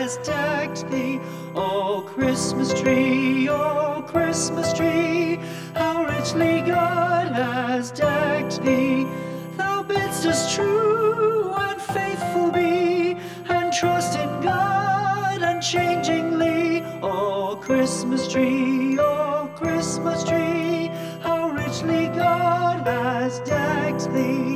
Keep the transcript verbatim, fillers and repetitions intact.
has decked thee. O Christmas tree, O Christmas tree, how richly God has decked thee. Thou bidst us true and faithful be, and trust in God unchangingly. O Christmas tree, O Christmas tree, how richly God has decked thee.